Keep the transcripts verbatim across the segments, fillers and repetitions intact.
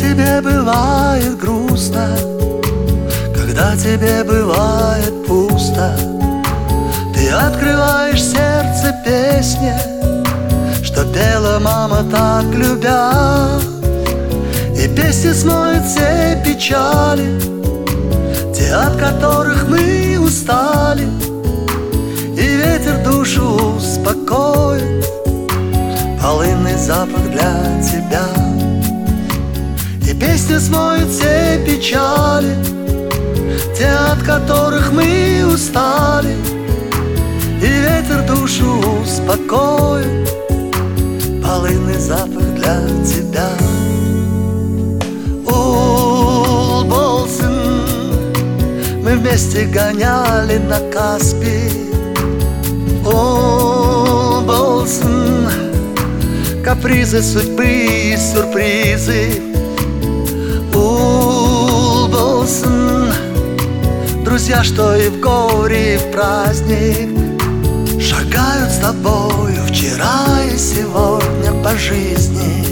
тебе бывает грустно, когда тебе бывает пусто, ты открываешь сердце песне, что пела мама так любя. И песня смоет все печали, те, от которых мы устали, и ветер душу успокоит, полынный запах для тебя. И песня смоет все печали, те, от которых мы устали, и ветер душу успокоит, полынный запах для тебя. Улболсын, мы вместе гоняли на Каспий. Улболсын, капризы судьбы и сюрпризы. Улболсын, друзья, что и в горе, и в праздник шагают с тобою вчера и сегодня по жизни.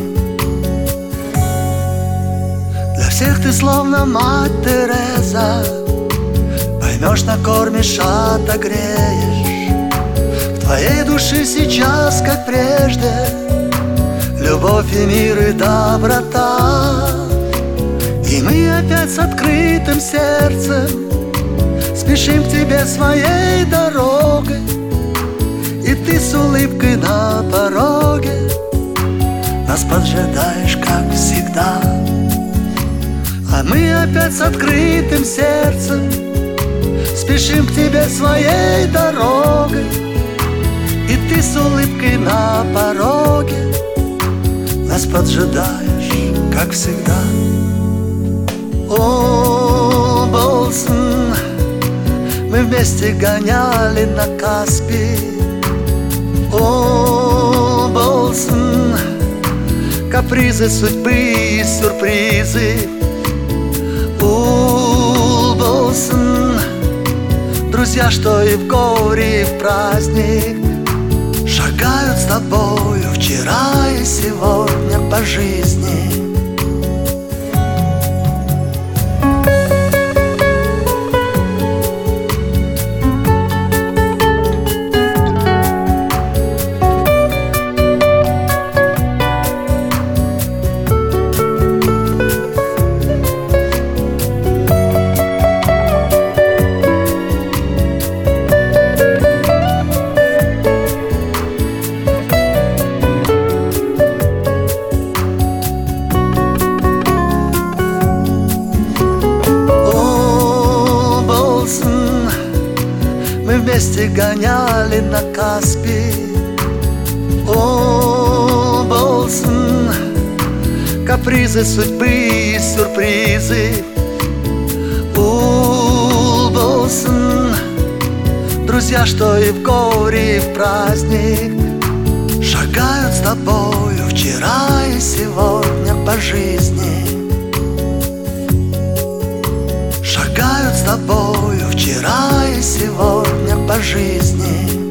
Для всех ты словно мать Тереза, поймешь, накормишь, отогреешь. В твоей душе сейчас, как прежде, любовь и мир и доброта. И мы опять с открытым сердцем спешим к тебе своей дорогой, и ты с улыбкой на пороге нас поджидаешь, как всегда. А мы опять с открытым сердцем спешим к тебе своей дорогой, и ты с улыбкой на пороге нас поджидаешь, как всегда. Улболсын, мы вместе гоняли на Каспий. Улболсын, капризы судьбы и сюрпризы. Улболсын, друзья, что и в горе, и в праздник шагают с тобою вчера и сегодня по жизни. Мы вместе гоняли на Каспий. Улболсын, капризы судьбы и сюрпризы. Улболсын, друзья, что и в горе, и в праздник шагают с тобою вчера и сегодня по жизни. Шагают с тобою вчера и сегодня по жизни.